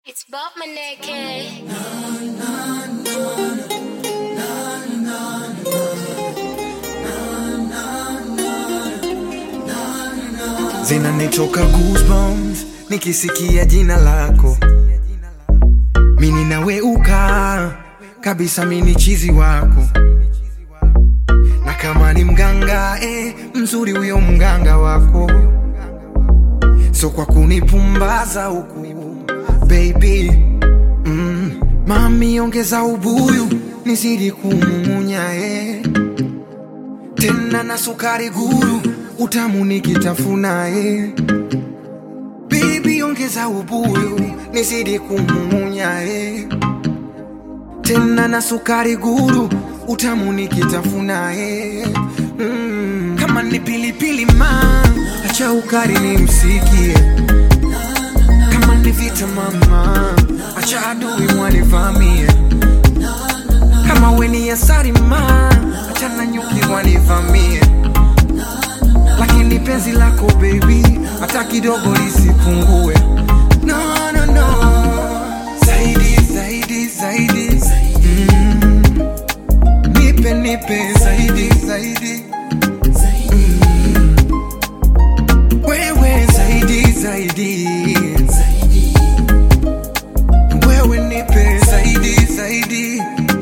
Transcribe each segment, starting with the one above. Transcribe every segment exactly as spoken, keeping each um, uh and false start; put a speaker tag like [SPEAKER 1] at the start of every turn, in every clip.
[SPEAKER 1] It's Bob Maneke.
[SPEAKER 2] Zinanitoka goosebumps nikisikia jina lako. Mimi nawe uka kabisa, mimi chizi wako. Na kama ni mganga eh, mzuri huyo mganga wako. So kwa kunipumbaza huku baby, mm, mami ongeza ubuyu nizidi kumunya eh. Tena na sukari guru utamu nikitafuna eh. Baby ongeza ubuyu nizidi kumunya eh. Tena na sukari guru utamu nikitafuna eh. mm. Kama ni pilipili ma acha ukari nimsikie. Kama ni vita mama acha adui wanivamie. Kama weni asari ma acha na nyuki wanivamie. Lakini penzi lako baby hata kidogo lisipungue. No no no, zaidi zaidi zaidi, mm. Nipe nipe zaidi zaidi, mm. Wewe zaidi zaidi, wewe nipe zaidi zaidi.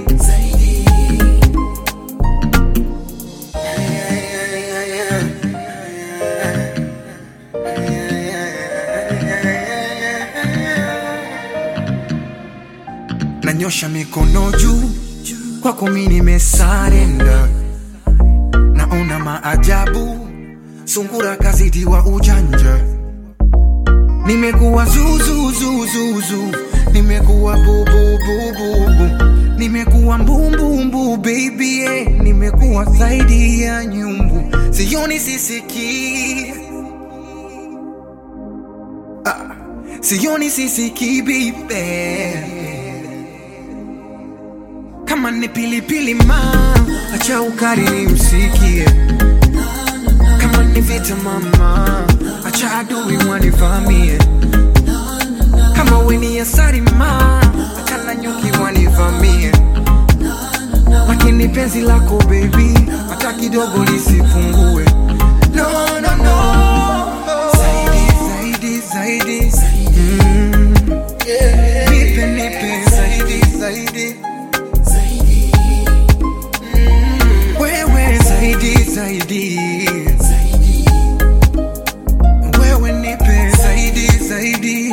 [SPEAKER 2] Nanyosha mikono juu kwako mimi nimesarenda. Naona maajabu sungura kazidi wa ujanja. Nimekuwa zuzu zuzu zuzu, nimekuwa bubu bubu bubu, nimekuwa mbumbu mbu baby eh. Nimekuwa zaidi ya nyumbu, sioni sisiki ah, sioni sisiki baby. Kama ni pilipili ma acha ukari nimsikie. Kama ni vita mama acha adui wanivamie. Kama weni asari ma acha na nyuki wanivamie. Lakini penzi lako baby hata kidogo lisipungue. No no no, zaidi zaidi zaidi, mm. Nipe nipe zaidi zaidi, zaidi zaidi, wewe nipe zaidi zaidi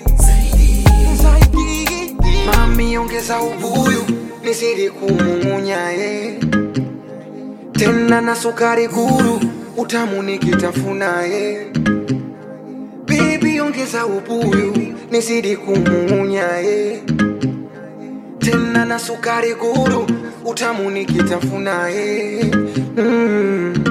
[SPEAKER 2] zaidi. Mami ongeza ubuyu nizidi kumunya eh. Tena na sukari guru utamu nikitafuna eh. Baby ongeza ubuyu nizidi kumunya eh. Tena na sukari guru utamu nikitafuna eh. mm.